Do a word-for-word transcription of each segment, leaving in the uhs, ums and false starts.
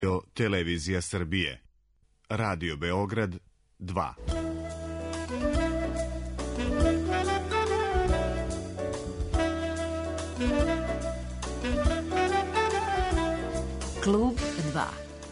Televizija Srbije. Radio Beograd dva. Klub dva.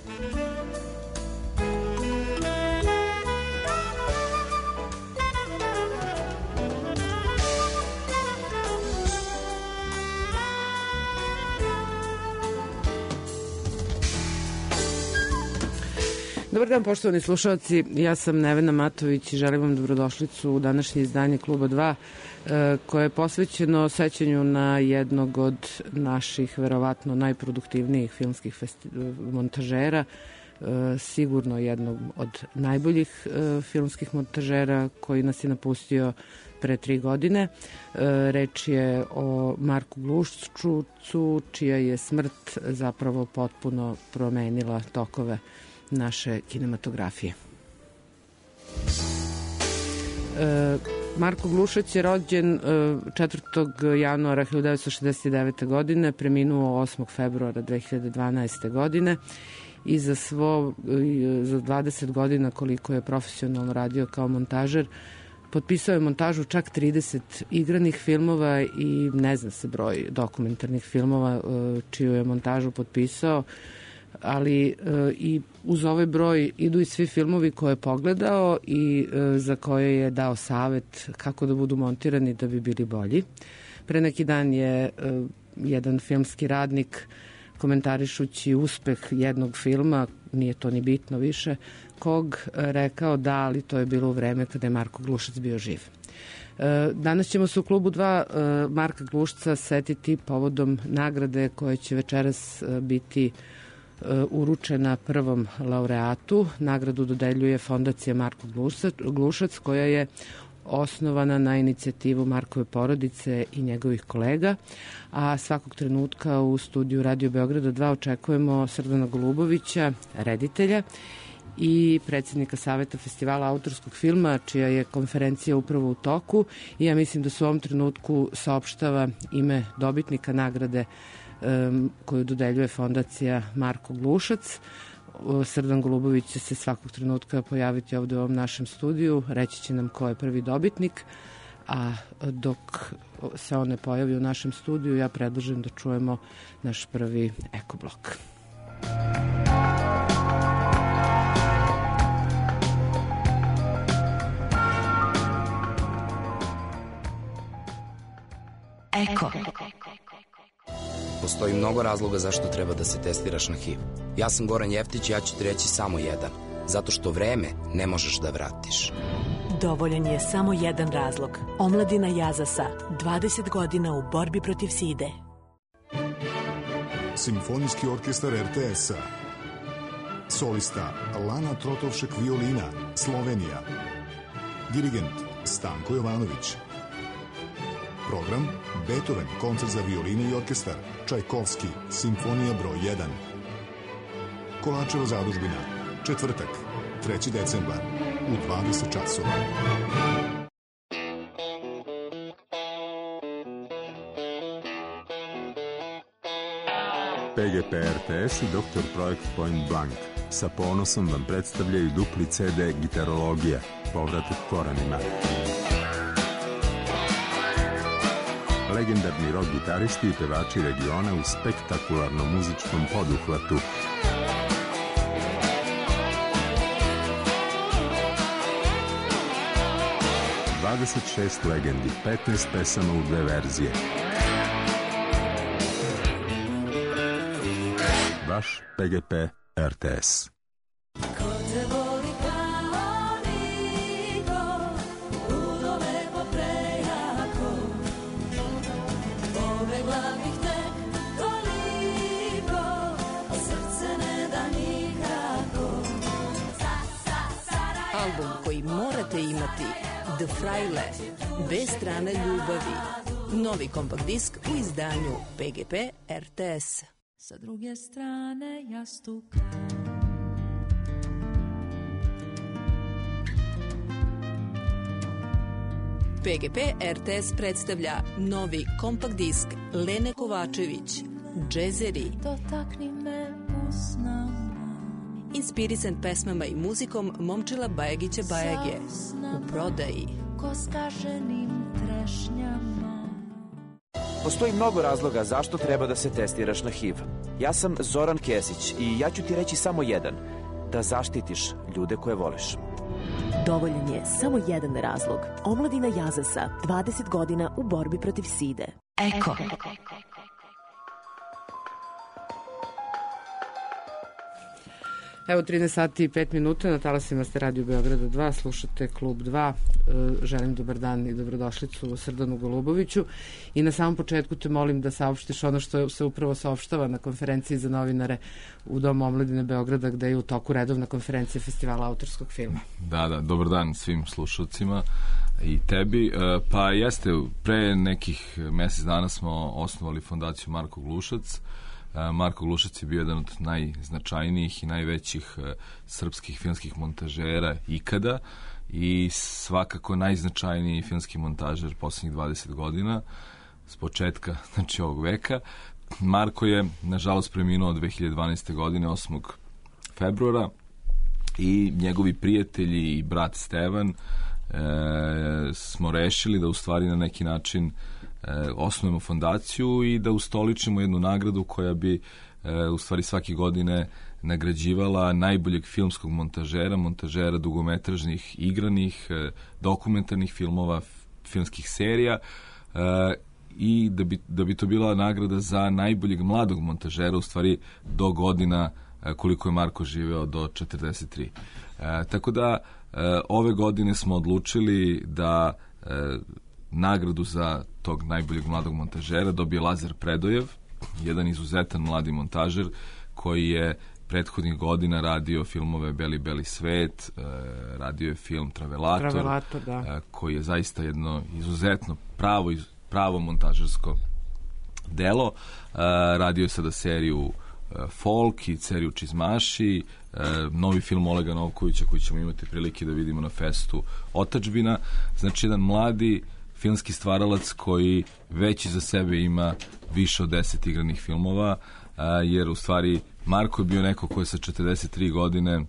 Dobar dan, poštovani slušalci, ja sam Nevena Matović i želim vam dobrodošlicu u današnje izdanje Kluba dva, koje je posvećeno sećanju na jednog od naših verovatno najproduktivnijih filmskih montažera, sigurno jednog od najboljih filmskih montažera koji nas je napustio pre tri godine. Reč je o Marku Gluščcu, čija je smrt zapravo potpuno promenila tokove naše kinematografije. E, Marko Glušac je rođen četvrtog januara hiljadu devetsto šezdeset devete. godine, preminuo osmog februara dve hiljade dvanaeste. godine i za svo, za dvadeset godina koliko je profesionalno radio kao montažer, potpisao je montažu čak trideset igranih filmova i ne zna se broj dokumentarnih filmova čiju je montažu potpisao, ali e, i uz ovaj broj idu i svi filmovi koje je pogledao i e, za koje je dao savet kako da budu montirani da bi bili bolji. Pre neki dan je e, jedan filmski radnik, komentarišući uspeh jednog filma, nije to ni bitno više, kog rekao da, ali to je bilo u vreme kada je Marko Glušac bio živ. E, danas ćemo se u Klubu dva e, Marka Glušca setiti povodom nagrade koje će večeras e, biti uručena prvom laureatu. Nagradu dodeljuje Fondacija Marko Glušac, koja je osnovana na inicijativu Markove porodice i njegovih kolega, a svakog trenutka u studiju Radio Beograda dva očekujemo Srdana Golubovića, reditelja i predsjednika Saveta festivala autorskog filma, čija je konferencija upravo u toku, i ja mislim da se u ovom trenutku saopštava ime dobitnika nagrade koju dodeljuje Fondacija Marko Glušac. Srdan Golubović će se svakog trenutka pojaviti ovde u ovom našem studiju, reći će nam ko je prvi dobitnik, a dok se on ne pojavi u našem studiju, ja predlažem da čujemo naš prvi ekoblok. Eko. Postoji mnogo razloga zašto treba da se testiraš na H I V. Ja sam Goran Jeftić i ja ću ti reći samo jedan. Zato što vreme ne možeš da vratiš. Dovoljan je samo jedan razlog. Omladina Jazasa, dvadeset godina u borbi protiv side. Simfonijski orkestar er te es-a. Solista Lana Trotovšek violina, Slovenija. Dirigent Stanko Jovanović. Program Beethoven, koncert za violine i orkestar, Čajkovski, simfonija broj jedan. Kolačeva zadužbina, četvrtak, treći decembar, u dvadeset časova. P G P R T S i doktor Projekt Point Blank sa ponosom vam predstavljaju dupli ce de Gitarologija, povratak korenima. Legendarni rock gitaristi i pevači regiona u spektakularnom muzičkom poduhvatu. dvadeset šest legendi, petnaest pesama u dve verzije. Vaš P G P R T S. Album koji morate imati, The Fraile, dve strane ljubavi. Novi kompakt disk u izdanju P G P R T S. Sa druge strane jastuka. P G P R T S predstavlja novi kompakt disk Lene Kovačević, Džezeri. Dotakni me usnama. inspirisan pesmama i muzikom Momčila Bajagića Bajage. U prodaji. Ko skaženim trešnjama. Postoji mnogo razloga zašto treba da se testiraš na H I V. Ja sam Zoran Kesić i ja ću ti reći samo jedan. Da zaštitiš ljude koje voliš. Dovoljan je samo jedan razlog. Omladina Jazasa, dvadeset godina u borbi protiv side. Eko. Evo trinaest sati i pet minuta, na talasima ste Radio Beograda dva, slušate Klub dva. Želim dobar dan i dobrodošlicu Srdanu Goluboviću. I na samom početku te molim da saopštiš ono što se upravo saopštava na konferenciji za novinare u Domu omladine Beograda, gde je u toku redovna konferencija Festivala autorskog filma. Da, da, dobar dan svim slušalcima i tebi. Pa jeste, pre nekih mesec dana smo osnovali fondaciju Marko Glušac. Marko Glušac je bio jedan od najznačajnijih i najvećih srpskih filmskih montažera ikada i svakako najznačajniji filmski montažer poslednjih dvadeset godina s početka, znači, ovog veka. Marko je, nažalost, preminuo dve hiljade dvanaeste. godine, osmog februara, i njegovi prijatelji i brat Stevan e, smo rešili da u stvari na neki način E, osnujemo fondaciju i da ustoličimo jednu nagradu koja bi e, u stvari svake godine nagrađivala najboljeg filmskog montažera, montažera dugometražnih, igranih, e, dokumentarnih filmova, filmskih serija, e, i da bi, da bi to bila nagrada za najboljeg mladog montažera, u stvari do godina e, koliko je Marko živeo, do četrdeset tri. E, tako da e, ove godine smo odlučili da e, nagradu za tog najboljeg mladog montažera dobije Lazar Predojev, jedan izuzetan mladi montažer koji je prethodnih godina radio filmove Beli, beli svet, radio je film Travelator, Travelator da. Koji je zaista jedno izuzetno pravo, pravo montažersko delo. Radio je sada seriju Folk i seriju Čizmaši, novi film Olega Novkovića koji ćemo imati prilike da vidimo na festu Otadžbina. Znači, jedan mladi filmski stvaralac koji već iza sebe ima više od deset igranih filmova, jer u stvari Marko je bio neko ko je sa četrdeset tri godine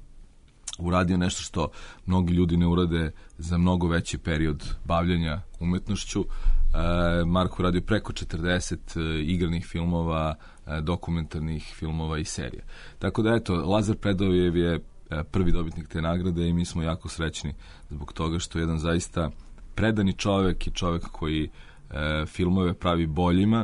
uradio nešto što mnogi ljudi ne urade za mnogo veći period bavljanja umetnošću. Marko je radio preko četrdeset igranih filmova, dokumentarnih filmova i serija. Tako da, eto, Lazar Predojev je prvi dobitnik te nagrade i mi smo jako srećni zbog toga što je jedan zaista predani čovek i čovek koji e, filmove pravi boljima,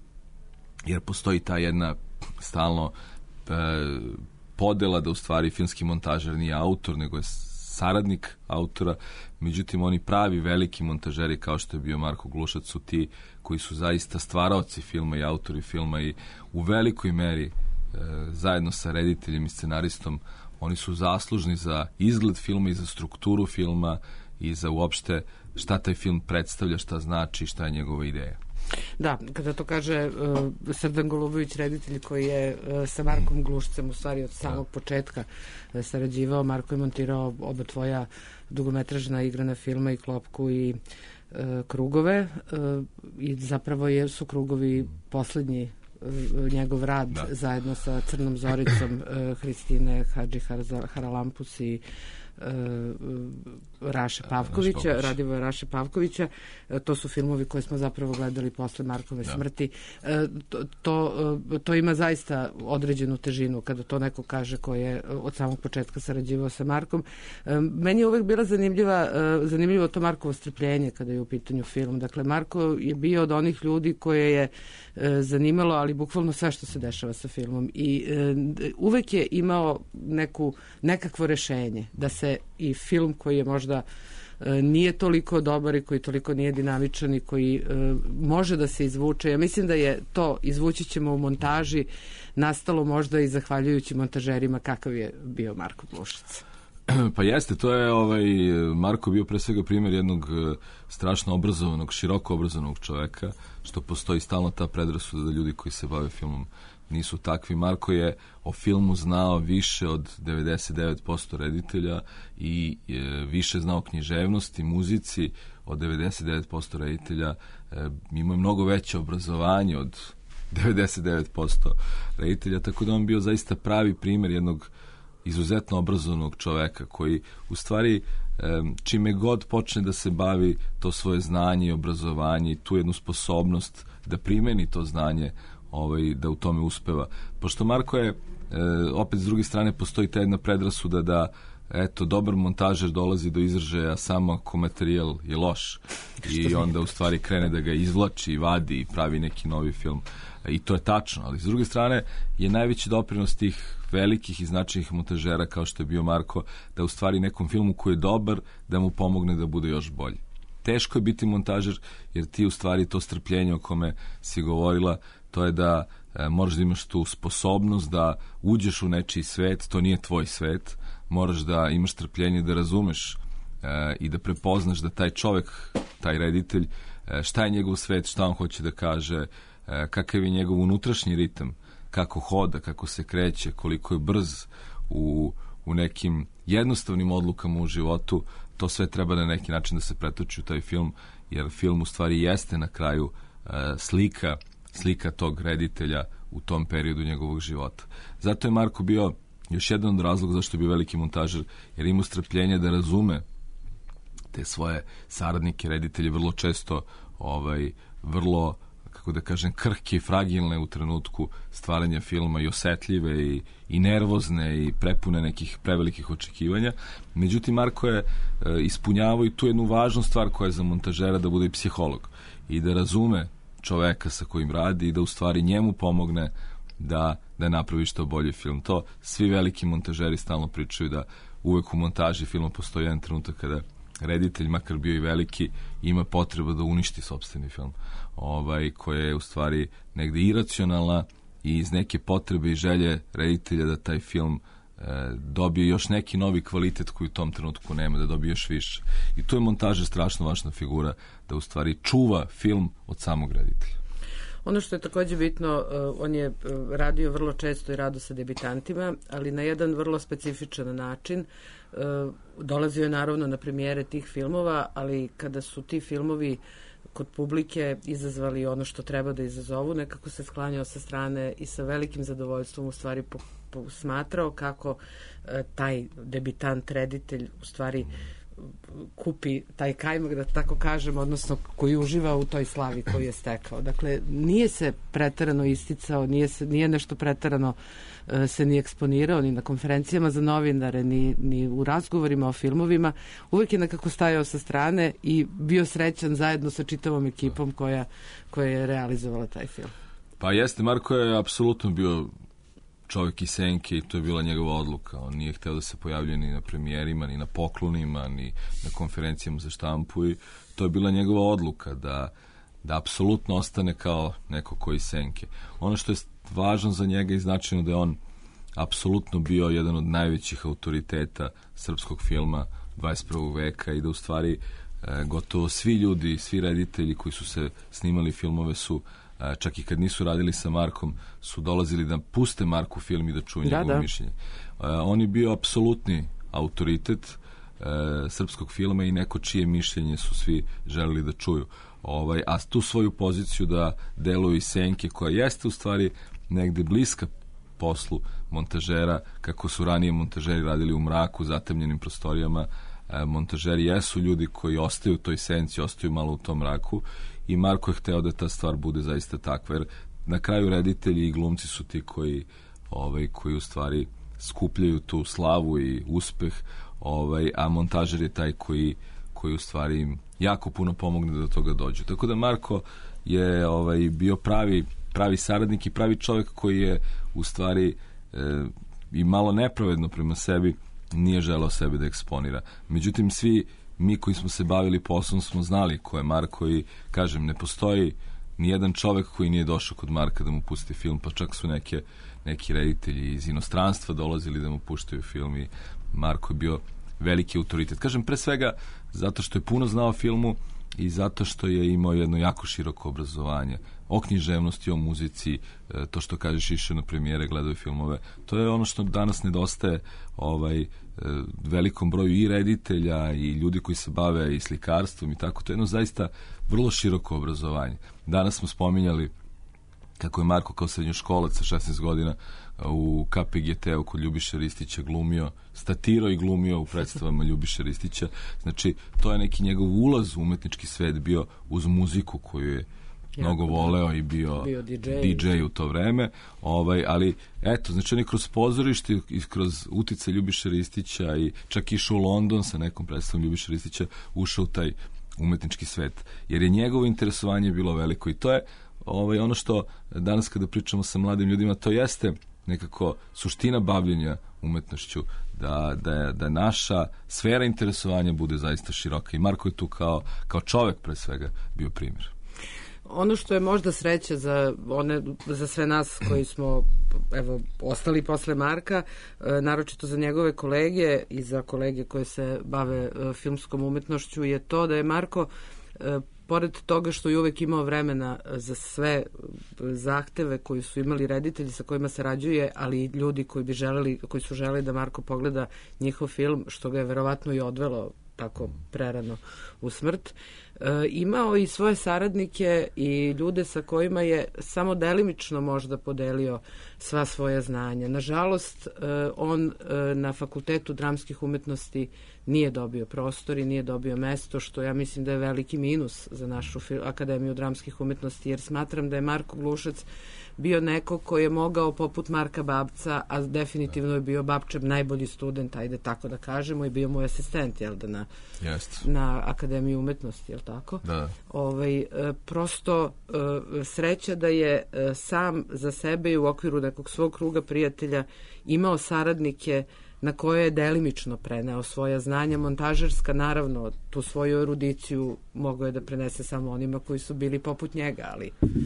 jer postoji ta jedna stalno e, podela da u stvari filmski montažer nije autor, nego je saradnik autora. Međutim, oni pravi veliki montažeri kao što je bio Marko Glušac su ti koji su zaista stvaraoci filma i autori filma i u velikoj meri e, zajedno sa rediteljem i scenaristom oni su zaslužni za izgled filma i za strukturu filma i za uopšte šta taj film predstavlja, šta znači, šta je njegova ideja. Da, kada to kaže uh, Srdan Golubović, reditelj koji je uh, sa Markom Glušcem u stvari od samog da. početka uh, sarađivao. Marko je montirao oba tvoja dugometražna igrana filma i Klopku i uh, Krugove uh, i zapravo je, su Krugovi poslednji uh, njegov rad da. zajedno sa Crnom Zoricom uh, Hristine Hadži Haralampus i Raše Pavkovića, Radivoja Raše Pavkovića. To su filmovi koje smo zapravo gledali posle Markove da. smrti. To, to, to ima zaista određenu težinu kada to neko kaže ko je od samog početka sarađivao sa Markom. Meni je uvek bila zanimljiva, zanimljivo to Markovo strpljenje kada je u pitanju film. Dakle, Marko je bio od onih ljudi koje je zanimalo, ali bukvalno sve što se dešava sa filmom. I uvek je imao neku, nekakvo rešenje da se i film koji je možda e, nije toliko dobar i koji toliko nije dinamičan i koji e, može da se izvuče. Ja mislim da je to, izvući ćemo u montaži, nastalo možda i zahvaljujući montažerima kakav je bio Marko Glušac. Pa jeste, to je ovaj, Marko bio pre svega primjer jednog strašno obrazovanog, široko obrazovanog čoveka, što postoji stalno ta predrasuda da ljudi koji se bave filmom nisu takvi. Marko je o filmu znao više od devedeset devet posto reditelja i e, više znao književnosti, muzici od devedeset devet posto reditelja. E, imao je mnogo veće obrazovanje od devedeset devet posto reditelja, tako da on bio zaista pravi primjer jednog izuzetno obrazovanog čoveka koji u stvari čime god počne da se bavi to svoje znanje i obrazovanje i tu jednu sposobnost da primeni to znanje, ovaj, da u tome uspeva. Pošto Marko je, opet s druge strane postoji ta jedna predrasuda da eto, dobar montažer dolazi do izražaja samo ako materijal je loš i onda u stvari krene da ga izvlači, vadi i pravi neki novi film. I to je tačno, ali s druge strane je najveći doprinos tih velikih i značajnih montažera kao što je bio Marko, da u stvari nekom filmu koji je dobar, da mu pomogne da bude još bolji. Teško je biti montažer jer ti u stvari to strpljenje o kome si govorila, to je da e, moraš da imaš tu sposobnost da uđeš u nečiji svet, to nije tvoj svet, moraš da imaš strpljenje da razumeš e, i da prepoznaš da taj čovek, taj reditelj, e, šta je njegov svet, šta on hoće da kaže, e, kakav je njegov unutrašnji ritam, kako hoda, kako se kreće, koliko je brz u, u nekim jednostavnim odlukama u životu, to sve treba na neki način da se pretoči u taj film, jer film u stvari jeste na kraju e, slika, slika tog reditelja u tom periodu njegovog života. Zato je Marko bio još jedan od razloga zašto je bio veliki montažer, jer ima strpljenje da razume te svoje saradnike, reditelje, vrlo često ovaj, vrlo, kako da kažem, krhke i fragilne u trenutku stvaranja filma i osetljive i, i nervozne i prepune nekih prevelikih očekivanja. Međutim, Marko je e, ispunjavao i tu jednu važnu stvar koja je za montažera da bude i psiholog i da razume čoveka sa kojim radi i da u stvari njemu pomogne da, da napravi što bolji film. To svi veliki montažeri stalno pričaju, da uvek u montaži filma postoji jedan trenutak kada reditelj, makar bio i veliki, ima potrebu da uništi sopstveni film, ovaj, koja je u stvari negde iracionalna i iz neke potrebe i želje reditelja da taj film e, dobije još neki novi kvalitet koji u tom trenutku nema, da dobije još više. I tu je montaža strašno važna figura, da u stvari čuva film od samog reditelja. Ono što je takođe bitno, uh, on je uh, radio vrlo često i rado sa debitantima, ali na jedan vrlo specifičan način. Uh, dolazio je naravno na premijere tih filmova, ali kada su ti filmovi kod publike izazvali ono što treba da izazovu, nekako se sklanjao sa strane i sa velikim zadovoljstvom u stvari po, po, smatrao kako uh, taj debitant reditelj u stvari kupi taj kajmak, da tako kažem, odnosno koji uživa u toj slavi koju je stekao. Dakle, nije se preterano isticao, nije, se, nije nešto preterano uh, se ni eksponirao, ni na konferencijama za novinare, ni, ni u razgovorima o filmovima. Uvijek je nekako stajao sa strane i bio srećan zajedno sa čitavom ekipom koja, koja je realizovala taj film. Pa jeste, Marko je apsolutno bio čovjek iz senke i to je bila njegova odluka. On nije hteo da se pojavljuje ni na premijerima, ni na poklonima, ni na konferencijama za štampu i to je bila njegova odluka da, da apsolutno ostane kao neko koji iz senke. Ono što je važno za njega i značajno da je on apsolutno bio jedan od najvećih autoriteta srpskog filma dvadeset prvog veka i da u stvari e, gotovo svi ljudi, svi reditelji koji su se snimali filmove su čak i kad nisu radili sa Markom, su dolazili da puste Marku film i da čuju njegovo da, da. mišljenje. Uh, on je bio apsolutni autoritet uh, srpskog filma i neko čije mišljenje su svi želeli da čuju. Ovaj, a tu svoju poziciju da deluju iz senke, koja jeste u stvari negde bliska poslu montažera, kako su ranije montažeri radili u mraku, zatemljenim prostorijama, uh, montažeri jesu ljudi koji ostaju u toj senci, ostaju malo u tom mraku i Marko je hteo da ta stvar bude zaista takva, jer na kraju reditelji i glumci su ti koji, ovaj, koji u stvari skupljaju tu slavu i uspeh, ovaj, a montažer je taj koji, koji u stvari im jako puno pomogne da do toga dođu. Tako da Marko je ovaj, bio pravi, pravi saradnik i pravi čovjek koji je u stvari e, i malo nepravedno prema sebi nije želeo sebe da eksponira. Međutim, svi mi koji smo se bavili poslom smo znali ko je Marko i, kažem, ne postoji nijedan čovek koji nije došao kod Marka da mu pusti film, pa čak su neke, neki reditelji iz inostranstva dolazili da mu puštaju film i Marko je bio veliki autoritet. Kažem, pre svega zato što je puno znao o filmu i zato što je imao jedno jako široko obrazovanje o književnosti, o muzici, to što kažeš, išao na premijere, gledaju filmove. To je ono što danas nedostaje ovaj, velikom broju i reditelja i ljudi koji se bave i slikarstvom i tako. To je jedno zaista vrlo široko obrazovanje. Danas smo spominjali kako je Marko kao srednjoškolac sa šesnaest godina u K P G T-u kod Ljubiše Ristića glumio, statirao i glumio u predstavama Ljubiše Ristića. Znači, to je neki njegov ulaz u umetnički svet bio uz muziku koju je mnogo voleo i bio, bio D J. D J u to vreme, ovaj, ali eto, znači on je kroz pozorište i kroz utice Ljubiše Ristića i čak išao u London sa nekom predstavom Ljubiše Ristića, ušao u taj umetnički svet, jer je njegovo interesovanje bilo veliko i to je ovaj, ono što danas kada pričamo sa mladim ljudima, to jeste nekako suština bavljenja umetnošću, da, da, da naša sfera interesovanja bude zaista široka i Marko je tu kao, kao čovek pre svega bio primjer. Ono što je možda sreća za, one, za sve nas koji smo evo, ostali posle Marka, e, naročito za njegove kolege i za kolege koje se bave e, filmskom umetnošću, je to da je Marko, e, pored toga što je uvek imao vremena za sve zahteve koji su imali reditelji sa kojima sarađuje, ali i ljudi koji bi želeli, koji su želeli da Marko pogleda njihov film, što ga je verovatno i odvelo tako prerano u smrt, e, imao i svoje saradnike i ljude sa kojima je samo delimično možda podelio sva svoja znanja. Nažalost, e, on e, na Fakultetu dramskih umetnosti nije dobio prostor i nije dobio mesto, što ja mislim da je veliki minus za našu Akademiju dramskih umetnosti, jer smatram da je Marko Glušac bio neko koji je mogao poput Marka Babca, a definitivno je bio Babčev najbolji student, ajde tako da kažemo, i bio moj asistent, jel da, na, na Akademiji umetnosti, jel tako? Da. Ovaj, prosto sreća da je sam za sebe i u okviru nekog svog kruga prijatelja imao saradnike na koje je delimično preneo svoja znanja. Montažerska, naravno, tu svoju erudiciju mogao je da prenese samo onima koji su bili poput njega, ali...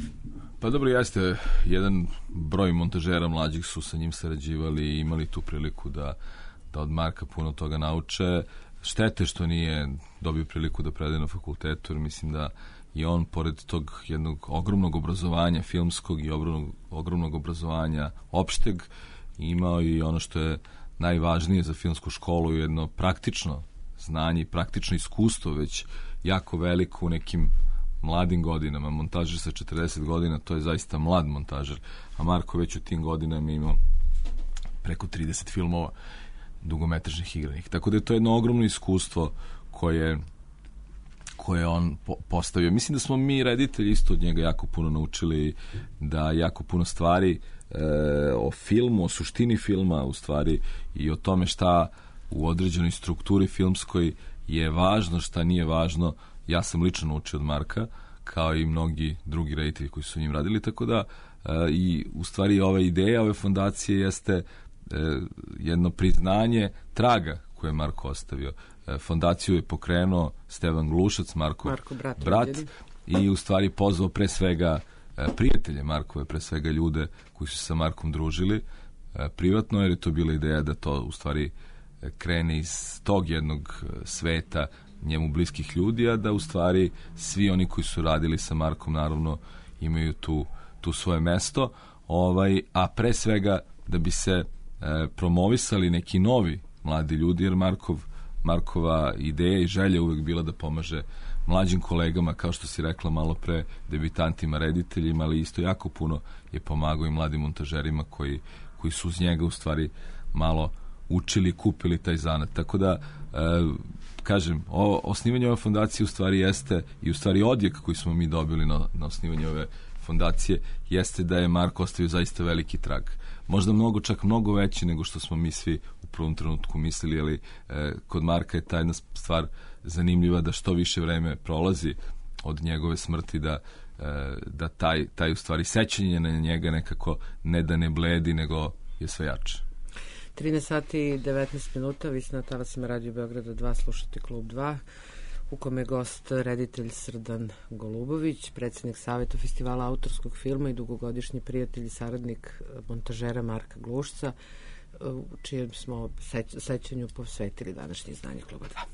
Pa dobro, jeste, jedan broj montažera mlađih su sa njim sarađivali i imali tu priliku da, da od Marka puno toga nauče. Štete što nije dobio priliku da predaje na fakultetu, jer mislim da i on, pored tog jednog ogromnog obrazovanja filmskog i ogromnog, ogromnog obrazovanja opšteg, imao i ono što je najvažnije za filmsku školu, jedno praktično znanje i praktično iskustvo, već jako veliko u nekim mladim godinama. Montažer sa četrdeset godina, to je zaista mlad montažer, a Marko već u tim godinama imao preko trideset filmova dugometražnih igranih. Tako da je to jedno ogromno iskustvo koje koje on po postavio. Mislim da smo mi reditelji isto od njega jako puno naučili, da jako puno stvari e, o filmu, o suštini filma u stvari i o tome šta u određenoj strukturi filmskoj je važno, šta nije važno. Ja sam lično naučio od Marka, kao i mnogi drugi reditelji koji su njim radili, tako da e, i u stvari ova ideja ove fondacije jeste e, jedno priznanje traga koje je Marko ostavio. E, fondaciju je pokrenuo Stevan Glušac, Marko, Marko brat, brat i u stvari pozvao pre svega e, prijatelje Markove, pre svega ljude koji su sa Markom družili e, privatno, jer je to bila ideja da to u stvari krene iz tog jednog sveta njemu bliskih ljudi, a da u stvari svi oni koji su radili sa Markom naravno imaju tu, tu svoje mesto, ovaj, a pre svega da bi se e, promovisali neki novi mladi ljudi, jer Markov, Markova ideja i želja uvek bila da pomaže mlađim kolegama, kao što si rekla malo pre, debitantima, rediteljima, ali isto jako puno je pomagao i mladim montažerima koji, koji su uz njega u stvari malo učili, kupili taj zanat. Tako da, e, kažem, o, osnivanje ove fondacije u stvari jeste, i u stvari odjek koji smo mi dobili na, na osnivanje ove fondacije, jeste da je Marko ostavio zaista veliki trag. Možda mnogo, čak mnogo veći nego što smo mi svi u prvom trenutku mislili, ali e, kod Marka je ta jedna stvar zanimljiva, da što više vreme prolazi od njegove smrti, da, e, da taj, taj u stvari sećanje na njega nekako ne da ne bledi, nego je sve jače. trinaest sati i devetnaest minuta, vi ste na talasima Radio Beograda dva, slušate Klub dva, u kome je gost reditelj Srdan Golubović, predsjednik Saveta festivala autorskog filma i dugogodišnji prijatelj i saradnik montažera Marka Glušca, u čijem smo seć, sećanju posvetili današnje izdanje Kluba dva.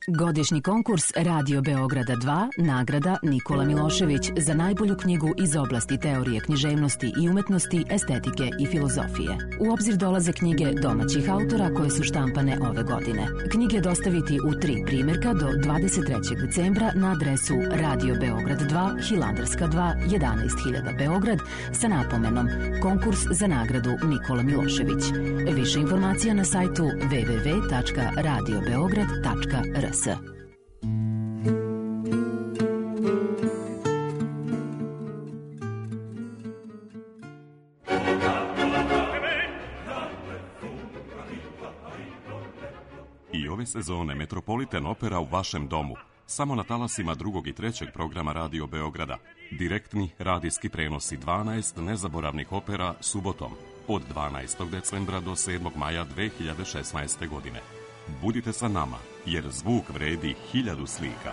Godišnji konkurs Radio Beograda dva, nagrada Nikola Milošević za najbolju knjigu iz oblasti teorije književnosti i umetnosti, estetike i filozofije. U obzir dolaze knjige domaćih autora koje su štampane ove godine. Knjige dostaviti u tri primjerka do dvadeset trećeg decembra na adresu Radio Beograd dva, Hilandarska dva, jedanaest hiljada Beograd sa napomenom Konkurs za nagradu Nikola Milošević. Više informacija na sajtu w w w tačka radio beograd tačka r s. I ove sezone Metropolitan Opera u vašem domu. Samo na talasima drugog i trećeg programa Radio Beograda. Direktni radijski prenosi dvanaest nezaboravnih opera subotom od dvanaestog decembra do sedmog maja dve hiljade šesnaeste. godine. Budite sa nama, jer zvuk vredi hiljadu slika.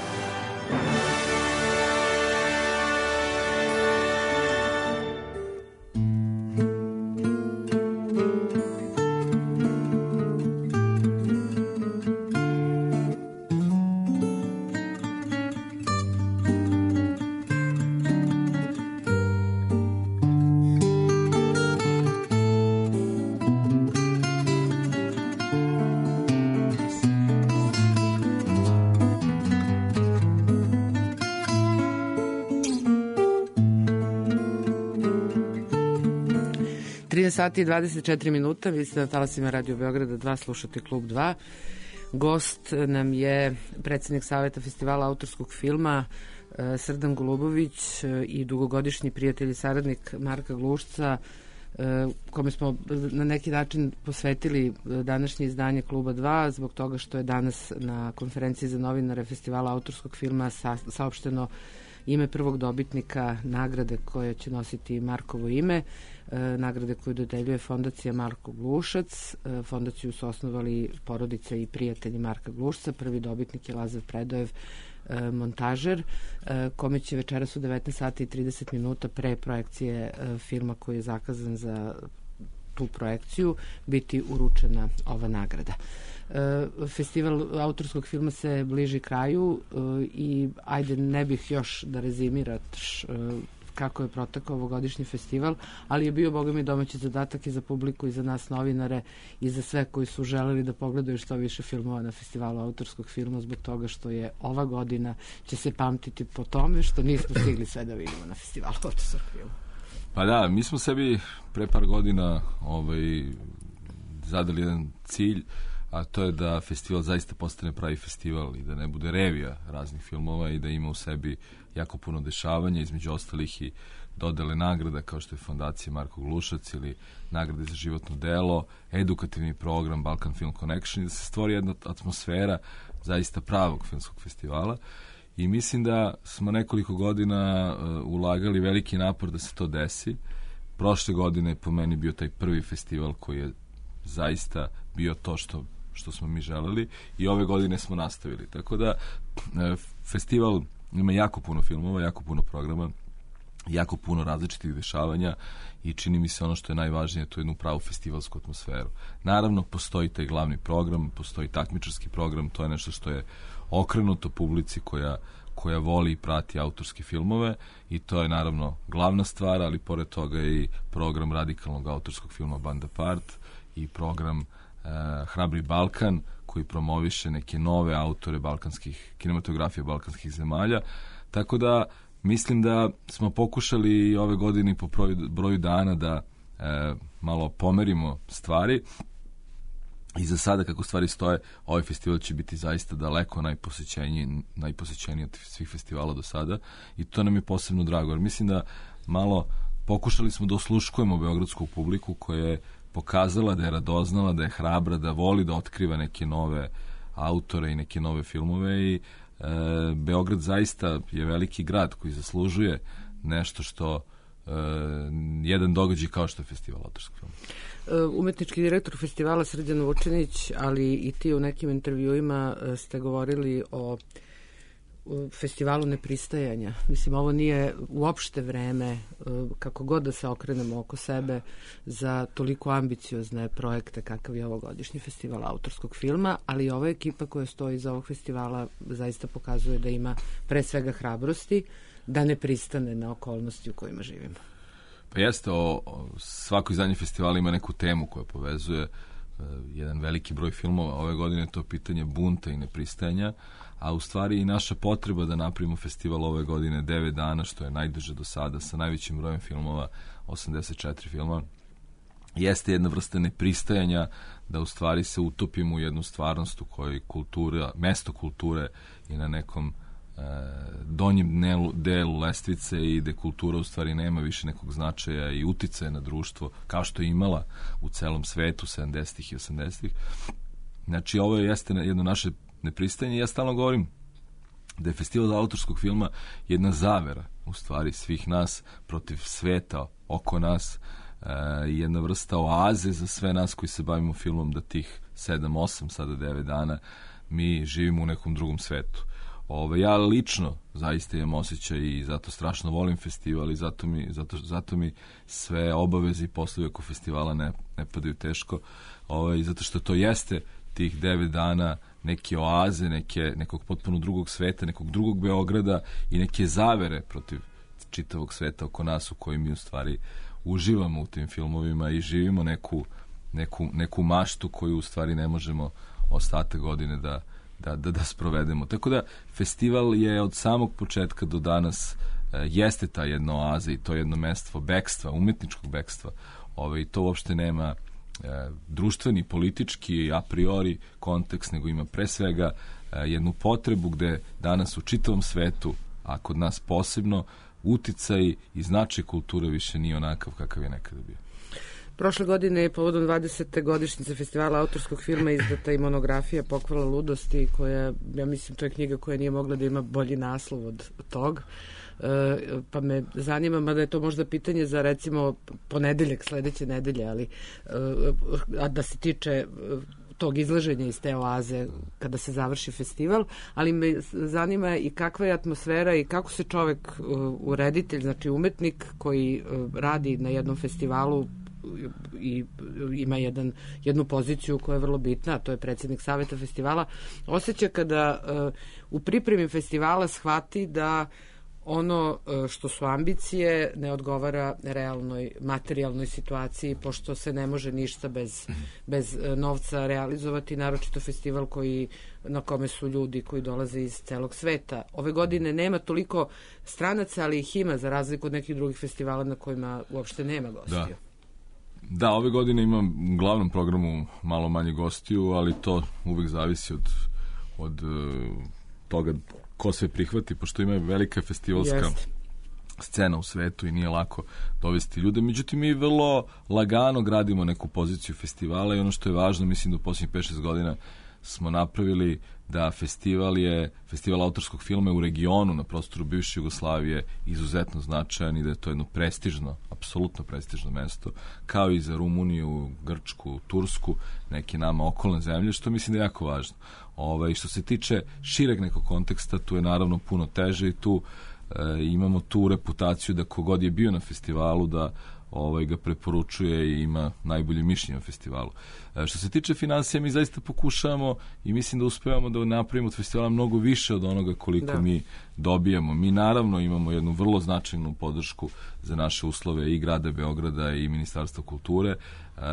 trinaest sati i dvadeset četiri minuta, vi ste na talasima Radio Beograda dva, slušate Klub dva. Gost nam je predsjednik Saveta festivala autorskog filma Srdan Golubović i dugogodišnji prijatelj i saradnik Marka Glušca, kome smo na neki način posvetili današnje izdanje Kluba dva, zbog toga što je danas na konferenciji za novinare festivala autorskog filma sa, saopšteno ime prvog dobitnika nagrade koje će nositi Markovo ime, e, nagrade koju dodeljuje fondacija Marko Glušac. E, fondaciju su osnovali porodice i prijatelji Marka Glušca. Prvi dobitnik je Lazar Predojev, e, montažer, e, kome će večeras u devetnaest sati i trideset minuta pre projekcije e, filma koji je zakazan za tu projekciju biti uručena ova nagrada. Festival autorskog filma se bliži kraju i ajde, ne bih još da rezimiraš kako je protekao ovogodišnji festival, ali je bio, boga mi, domaći zadatak i za publiku i za nas novinare i za sve koji su želeli da pogledaju što više filmova na festivalu autorskog filma, zbog toga što je ova godina će se pamtiti po tome što nismo stigli sve da vidimo na festivalu autorskog filma. Pa da, mi smo sebi pre par godina ovaj, zadali jedan cilj, a to je da festival zaista postane pravi festival i da ne bude revija raznih filmova i da ima u sebi jako puno dešavanja, između ostalih i dodele nagrada kao što je fondacija Marko Glušac ili nagrade za životno delo, edukativni program Balkan Film Connection, da se stvori jedna atmosfera zaista pravog filmskog festivala. I mislim da smo nekoliko godina uh, ulagali veliki napor da se to desi. Prošle godine je po meni bio taj prvi festival koji je zaista bio to što, što smo mi želeli i ove godine smo nastavili. Tako da uh, festival ima jako puno filmova, jako puno programa, jako puno različitih dešavanja i čini mi se ono što je najvažnije, to je jednu pravu festivalsku atmosferu. Naravno, postoji taj glavni program, postoji takmičarski program, to je nešto što je okrenuto publici koja, koja voli i prati autorske filmove i to je naravno glavna stvar, ali pored toga je i program radikalnog autorskog filma Band Apart i program uh, Hrabri Balkan koji promoviše neke nove autore balkanskih, kinematografije balkanskih zemalja. Tako da mislim da smo pokušali ove godine po broju, broju dana da e, malo pomerimo stvari i za sada kako stvari stoje, ovaj festival će biti zaista daleko najposećeniji, najposećeniji od svih festivala do sada i to nam je posebno drago. Jer mislim da malo pokušali smo da osluškujemo beogradsku publiku koja je pokazala da je radoznala, da je hrabra, da voli da otkriva neke nove autore i neke nove filmove i e, Beograd zaista je veliki grad koji zaslužuje nešto što e, jedan događaj kao što je festival autorskog filma. Umetnički direktor festivala Srđan Vučinić, ali i ti u nekim intervjuima ste govorili o festivalu nepristajanja. Mislim, ovo nije uopšte vreme, kako god da se okrenemo oko sebe, za toliko ambiciozne projekte kakav je ovogodišnji festival autorskog filma, ali ova ekipa koja stoji iza ovog festivala zaista pokazuje da ima pre svega hrabrosti da ne pristane na okolnosti u kojima živimo. Pa jeste, o, o, svako izdanje festivala ima neku temu koja povezuje uh, jedan veliki broj filmova. Ove godine je to pitanje bunta i nepristajanja, a u stvari i naša potreba da napravimo festival ove godine devet dana, što je najduže do sada, sa najvećim brojem filmova, osamdeset četiri filma, jeste jedna vrsta nepristajanja da u stvari se utopimo u jednu stvarnost u kojoj kultura, mesto kulture i na nekom e, donjem dnelu, delu lestvice i gde kultura u stvari nema više nekog značaja i uticaja na društvo kao što je imala u celom svetu sedamdesetih i osamdesetih. Znači, ovo jeste jedno naše nepristajanje. Ja stalno govorim da je festival autorskog filma jedna zavera u stvari svih nas protiv sveta oko nas, e, jedna vrsta oaze za sve nas koji se bavimo filmom, da tih sedam, osam, sada devet dana mi živimo u nekom drugom svetu. Ove, ja lično zaista imam osjećaj i zato strašno volim festival i zato mi, zato, zato mi sve obaveze i poslovi oko festivala ne, ne padaju teško, ove, zato što to jeste tih devet dana neke oaze, neke, nekog potpuno drugog sveta, nekog drugog Beograda i neke zavere protiv čitavog sveta oko nas u kojim mi u stvari uživamo u tim filmovima i živimo neku, neku, neku maštu koju u stvari ne možemo ostatak godine da, da, da, da sprovedemo. Tako da festival je od samog početka do danas e, jeste ta jedna oaza i to jedno mesto bekstva, umetničkog bekstva. Ove, i to uopšte nema E, društveni, politički, a priori kontekst, nego ima pre svega e, jednu potrebu gde danas u čitavom svetu, a kod nas posebno, uticaj i značaj kulture više nije onakav kakav je nekada bio. Prošle godine je povodom dvadesete godišnjice festivala autorskog filma izdata i monografija Pokvala ludosti, koja, ja mislim, to je knjiga koja nije mogla da ima bolji naslov od tog. E, pa me zanima, mada je to možda pitanje za recimo ponedeljak sledeće nedelje, ali a da se tiče tog izlaženja iz te oaze kada se završi festival, ali me zanima i kakva je atmosfera i kako se čovek, ureditelj, znači umetnik koji radi na jednom festivalu i ima jedan, jednu poziciju koja je vrlo bitna, a to je predsjednik saveta festivala, osjeća kada uh, u pripremi festivala shvati da ono uh, što su ambicije ne odgovara realnoj materijalnoj situaciji, pošto se ne može ništa bez, bez uh, novca realizovati, naročito festival koji, na kome su ljudi koji dolaze iz celog sveta. Ove godine nema toliko stranaca, ali ih ima, za razliku od nekih drugih festivala na kojima uopšte nema gostiju. Da. Da, ove godine imam u glavnom programu malo manje gostiju, ali to uvek zavisi od, od uh, toga ko sve prihvati, pošto ima velika festivalska Jest. scena u svetu i nije lako dovesti ljude. Međutim, mi vrlo lagano gradimo neku poziciju festivala i ono što je važno, mislim da u posljednjih pet šest godina smo napravili da festival je, festival autorskog filma u regionu na prostoru bivše Jugoslavije izuzetno značajan i da je to jedno prestižno, apsolutno prestižno mesto, kao i za Rumuniju, Grčku, Tursku, neke nama okolne zemlje, što mislim da je jako važno. Ove, što se tiče šireg nekog konteksta, tu je naravno puno teže i tu e, imamo tu reputaciju da kogod je bio na festivalu da ovaj ga preporučuje i ima najbolje mišljenje o festivalu. E, što se tiče financija, mi zaista pokušavamo i mislim da uspevamo da napravimo od festivala mnogo više od onoga koliko da. mi dobijamo. Mi naravno imamo jednu vrlo značajnu podršku za naše uslove i grada Beograda i Ministarstva kulture e,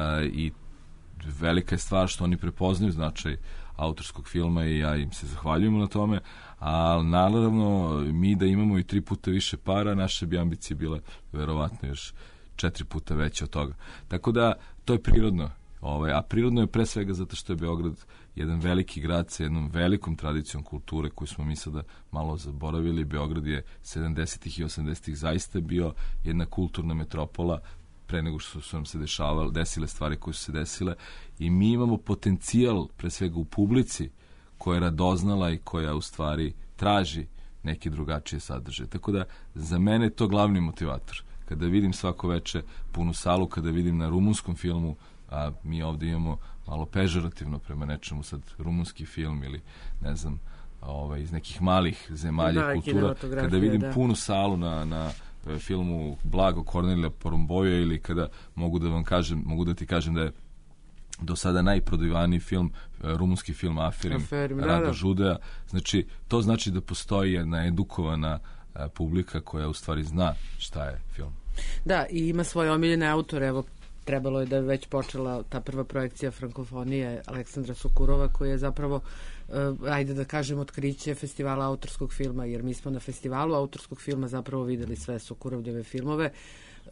i velika je stvar što oni prepoznaju značaj autorskog filma i ja im se zahvaljujemo na tome, ali naravno mi da imamo i tri puta više para, naše bi ambicije bile verovatno još četiri puta veće od toga. Tako da, to je prirodno. Ovaj, a prirodno je pre svega zato što je Beograd jedan veliki grad sa jednom velikom tradicijom kulture koju smo mi sada malo zaboravili. Beograd je sedamdesetih i osamdesetih zaista bio jedna kulturna metropola pre nego što su nam se dešavale, desile stvari koje su se desile i mi imamo potencijal pre svega u publici koja je radoznala i koja u stvari traži neke drugačije sadržaje. Tako da, za mene je to glavni motivator. Kada vidim svako veče punu salu, kada vidim na rumunskom filmu, a mi ovdje imamo malo pežorativno prema nečemu sad rumunski film ili ne znam, ovaj, iz nekih malih zemalja da, kultura. Kada vidim da. punu salu na, na filmu Blago Kornelija Porumboja ili kada mogu da vam kažem, mogu da ti kažem da je do sada najprodavaniji film, rumunski film Aferim, Aferim Rado da, da. Žudea. Znači, to znači da postoji jedna edukovana publika koja u stvari zna šta je film. Da, i ima svoje omiljene autore, evo trebalo je da je već počela ta prva projekcija frankofonije Aleksandra Sokurova, koja je zapravo, uh, ajde da kažem, otkriće festivala autorskog filma, jer mi smo na festivalu autorskog filma zapravo videli sve Sokurovljeve filmove, uh,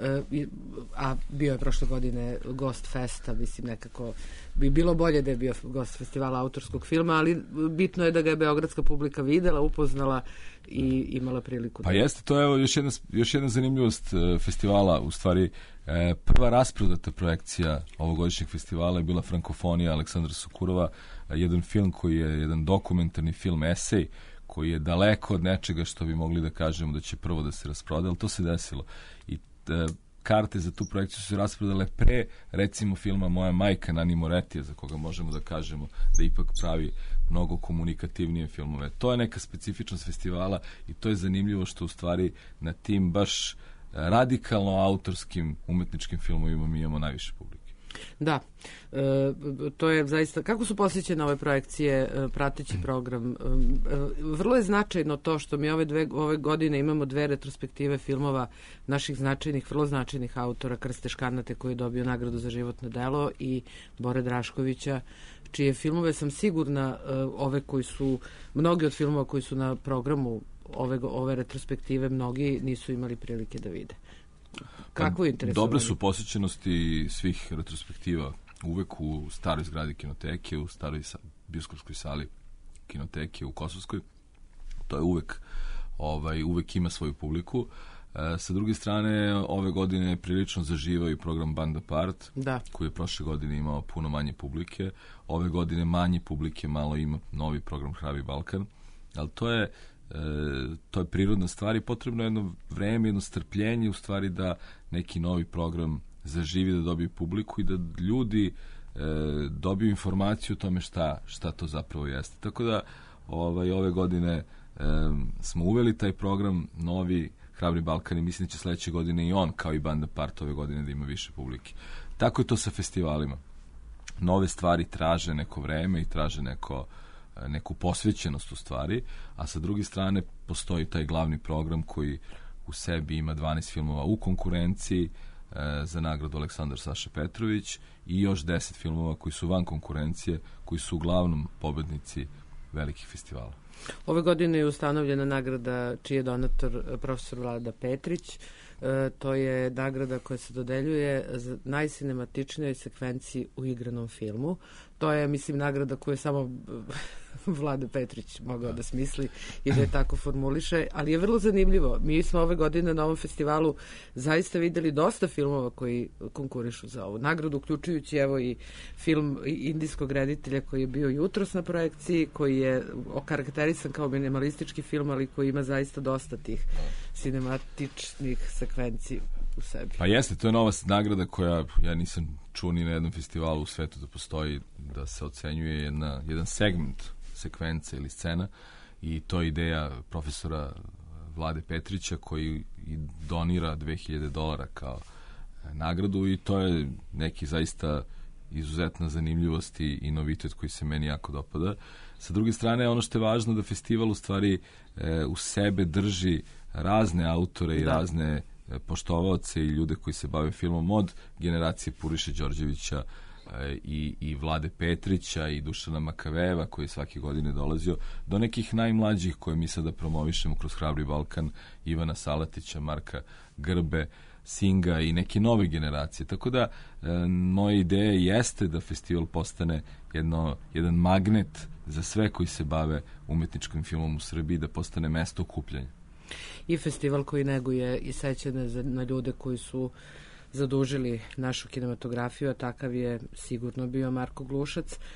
a bio je prošle godine gost festa, mislim nekako bi bilo bolje da je bio gost festivala autorskog filma, ali bitno je da ga je beogradska publika videla, upoznala i imala priliku. Pa da... jeste, to je evo još jedna, još jedna zanimljivost uh, festivala, u stvari e, prva rasprodata projekcija ovogodišnjeg festivala je bila Frankofonija Aleksandra Sokurova, jedan film koji je jedan dokumentarni film, esej, koji je daleko od nečega što bi mogli da kažemo da će prvo da se rasproda, ali to se desilo. I e, karte za tu projekciju su se rasprodale pre, recimo, filma Moja majka Nani Moretija, za koga možemo da kažemo da ipak pravi mnogo komunikativnije filmove. To je neka specifičnost festivala i to je zanimljivo što u stvari na tim baš radikalno autorskim umetničkim filmovima mi imamo najviše publike. Da, e, to je zaista, kako su posjećene ove projekcije, e, prateći program, e, vrlo je značajno to što mi ove, dve, ove godine imamo dve retrospektive filmova naših značajnih, vrlo značajnih autora, Krste Škarnate koji je dobio nagradu za životno delo i Bore Draškovića, čije filmove sam sigurna, e, ove koji su, mnogi od filmova koji su na programu ove, ove retrospektive, mnogi nisu imali prilike da vide. Kako je interesovanje? Dobre su posjećenosti svih retrospektiva uvek u staroj zgradi kinoteke, u staroj bioskopskoj sali kinoteke u Kosovskoj. To je uvek, ovaj, uvek ima svoju publiku. E, sa druge strane, ove godine prilično zaživao i program Band Apart, da. koji je prošle godine imao puno manje publike. Ove godine manje publike, malo ima novi program Hrabi Balkan. Ali to je E, to je prirodna stvar i potrebno je jedno vreme, jedno strpljenje u stvari da neki novi program zaživi, da dobije publiku i da ljudi e, dobiju informaciju o tome šta, šta to zapravo jeste. Tako da ovaj, ove godine e, smo uveli taj program novi Hrabri Balkan i mislim da će sledeće godine i on kao i Banda Part ove godine da ima više publike. Tako je to sa festivalima. Nove stvari traže neko vreme i traže neko neku posvećenost u stvari, a sa druge strane postoji taj glavni program koji u sebi ima dvanaest filmova u konkurenciji e, za nagradu Aleksandar Saša Petrović i još deset filmova koji su van konkurencije, koji su uglavnom pobednici velikih festivala. Ove godine je ustanovljena nagrada čiji je donator profesor Vlada Petrić. E, to je nagrada koja se dodeljuje za najsinematičnijoj sekvenciji u igranom filmu. To je, mislim, nagrada koju je samo Vlada Petrić mogao da smisli i da je tako formuliše, ali je vrlo zanimljivo. Mi smo ove godine na ovom festivalu zaista videli dosta filmova koji konkurišu za ovu nagradu, uključujući evo i film indijskog reditelja koji je bio jutros na projekciji, koji je okarakterisan kao minimalistički film, ali koji ima zaista dosta tih sinematičnih sekvenciji u sebi. Pa jeste, to je nova nagrada koja, ja nisam čuo ni na jednom festivalu u svetu da postoji, da se ocenjuje jedna, jedan segment sekvence ili scena i to je ideja profesora Vlade Petrića koji i donira dve hiljade dolara kao nagradu i to je neki zaista izuzetna zanimljivost i, i novitet koji se meni jako dopada. Sa druge strane, ono što je važno da festival u stvari e, u sebe drži razne autore i da. razne poštovaoce i ljude koji se bave filmom od generacije Puriše Đorđevića e, i, i Vlade Petrića i Dušana Makaveva koji je svake godine dolazio do nekih najmlađih koje mi sada promovišemo kroz Hrabri Balkan, Ivana Salatića, Marka Grbe, Singa i neke nove generacije. Tako da e, moja ideja jeste da festival postane jedno, jedan magnet za sve koji se bave umetničkim filmom u Srbiji, da postane mesto okupljanja. I festival koji neguje i sećanje na ljude koji su zadužili našu kinematografiju, a takav je sigurno bio Marko Glušac. E,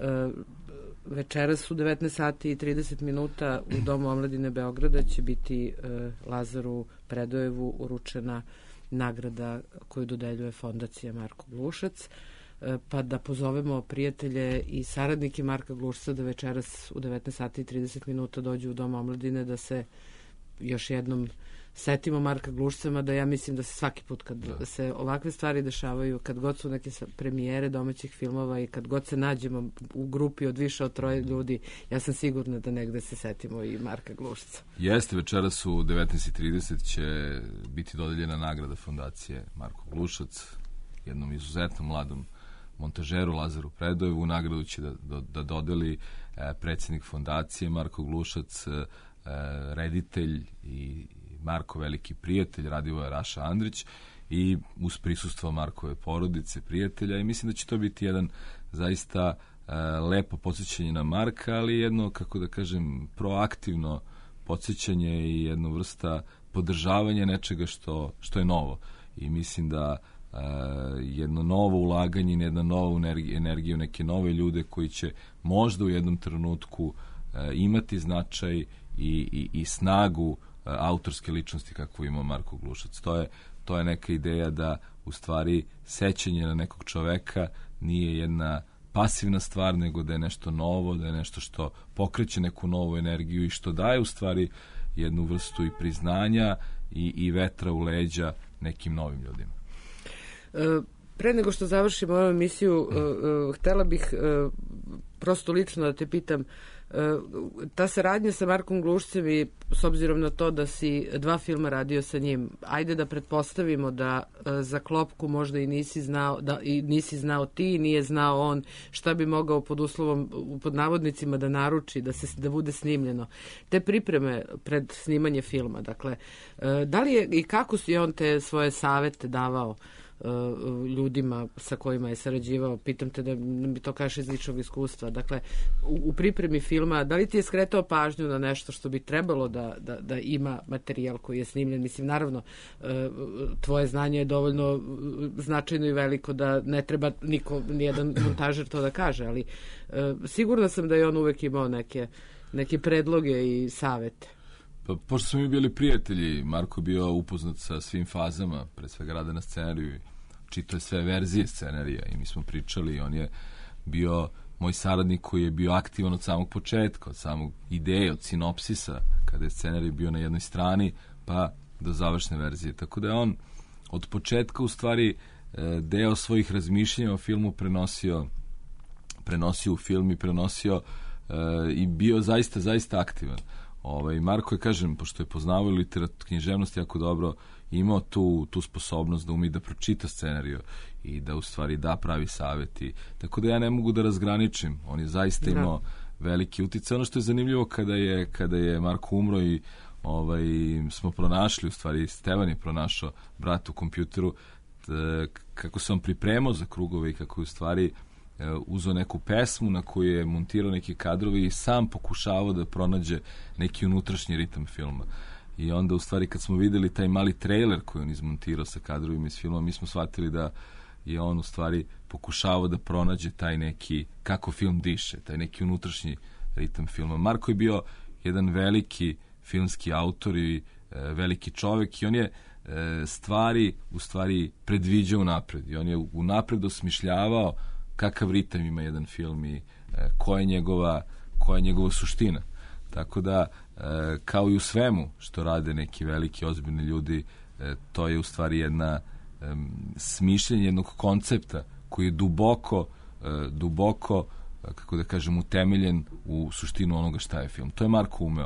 večeras u devetnaest sati i trideset minuta u Domu omladine Beograda će biti e, Lazaru Predojevu uručena nagrada koju dodeljuje Fondacija Marko Glušac. pa da pozovemo prijatelje i saradnike Marka Glušca da večeras u devetnaest sati i trideset minuta dođu u Dom omladine da se još jednom setimo Marka Glušca, da ja mislim da se svaki put kad da. se ovakve stvari dešavaju, kad god su neke premijere domaćih filmova i kad god se nađemo u grupi od više od troje ljudi, ja sam sigurna da negde se setimo i Marka Glušca. Jeste, večeras u devetnaest i trideset će biti dodeljena nagrada fondacije Marko Glušac, jednom izuzetnom mladom montažeru Lazaru Predojevu. Nagradu će da, da, da dodeli eh, predsjednik fondacije Marko Glušac, eh, reditelj i Marko veliki prijatelj, Radivoje Raša Andrić, i uz prisustvo Markove porodice, prijatelja, i mislim da će to biti jedan zaista e, lepo podsjećanje na Marka, ali jedno, kako da kažem, proaktivno podsjećanje i jedna vrsta podržavanja nečega što, što je novo. I mislim da e, jedno novo ulaganje, jedna nova energija, energija u neke nove ljude koji će možda u jednom trenutku e, imati značaj i, i, i snagu autorske ličnosti kakvu ima Marko Glušac. To je, to je neka ideja da u stvari sećanje na nekog čoveka nije jedna pasivna stvar, nego da je nešto novo, da je nešto što pokreće neku novu energiju i što daje u stvari jednu vrstu i priznanja i, i vetra u leđa nekim novim ljudima. E, pre nego što završimo ovu emisiju, e, e, htela bih e, prosto lično da te pitam, ta saradnja sa Markom Glušcem i s obzirom na to da si dva filma radio sa njim, ajde da pretpostavimo da za klopku možda i nisi znao, da i nisi znao ti, nije znao on šta bi mogao pod uslovom, pod navodnicima da naruči, da se da bude snimljeno. Te pripreme pred snimanje filma, dakle, da li je i kako je on te svoje savete davao ljudima sa kojima je sarađivao? Pitam te da mi to kažeš iz ličnog iskustva. Dakle, u, u pripremi filma, da li ti je skretao pažnju na nešto što bi trebalo da, da, da ima materijal koji je snimljen? Mislim, naravno, tvoje znanje je dovoljno značajno i veliko da ne treba niko, nijedan montažer to da kaže, ali sigurna sam da je on uvek imao neke, neke predloge i savete. Pa, pošto smo mi bili prijatelji, Marko je bio upoznat sa svim fazama, pre svega rada na scenariju, čitao je sve verzije scenarija i mi smo pričali, on je bio moj saradnik koji je bio aktivan od samog početka, od samog ideje, od sinopsisa, kada je scenarij bio na jednoj strani, pa do završne verzije. Tako da je on od početka u stvari deo svojih razmišljanja o filmu prenosio, prenosio u film i prenosio i bio zaista, zaista aktivan. Ovaj, Marko je, kažem, pošto je poznavao literaturu, književnost jako dobro, imao tu, tu sposobnost da umi da pročita scenariju i da u stvari da pravi savjeti. Tako da ja ne mogu da razgraničim. On je zaista imao veliki uticaj. Ono što je zanimljivo kada je, kada je Marko umro i ovaj, smo pronašli, u stvari Stevan je pronašao brat u kompjuteru, t, kako se on pripremao za krugove i kako je u stvari uzeo neku pesmu na koju je montirao neke kadrovi i sam pokušavao da pronađe neki unutrašnji ritam filma. I onda u stvari kad smo videli taj mali trailer koji on izmontirao sa kadrovima iz filma, mi smo shvatili da je on u stvari pokušavao da pronađe taj neki, kako film diše, taj neki unutrašnji ritam filma. Marko je bio jedan veliki filmski autor i e, veliki čovek i on je e, stvari u stvari predviđao napred i on je unapred osmišljavao kakav ritam ima jedan film i e, koja je njegova, koja je njegova suština. Tako da, e, kao i u svemu što rade neki veliki, ozbiljni ljudi, e, to je u stvari jedna e, smišljenje jednog koncepta koji je duboko, e, duboko, kako da kažem, utemeljen u suštinu onoga šta je film. To je Marko umeo.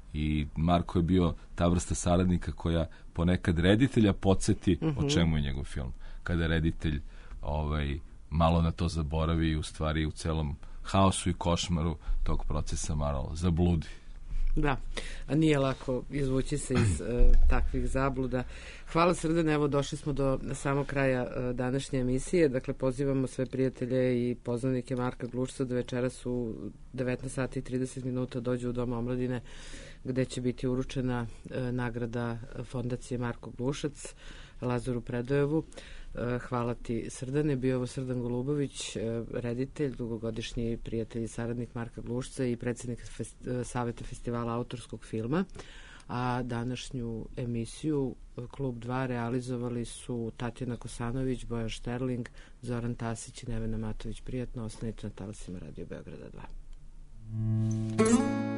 I Marko je bio ta vrsta saradnika koja ponekad reditelja podsjeti mm-hmm. o čemu je njegov film. Kada reditelj ovaj, malo na to zaboravi i u stvari u celom haosu i košmaru tog procesa malo zabludi. Da, a nije lako izvući se iz uh, takvih zabluda. Hvala Srdane, evo došli smo do samog kraja uh, današnje emisije. Dakle, pozivamo sve prijatelje i poznanike Marka Glušca da večeras u devetnaest sati i trideset minuta dođu u Dom omladine gde će biti uručena uh, nagrada fondacije Marko Glušac Lazaru Predojevu. Hvala ti Srdane, bio ovo Srdan Golubović, reditelj, dugogodišnji prijatelj i saradnik Marka Glušca i predsjednik fest, Saveta festivala autorskog filma. a današnju emisiju Klub dva realizovali su Tatjana Kosanović, Bojan Šterling, Zoran Tasić i Nevena Matović. Prijatno, ostanite na talasima Radio Beograda dva.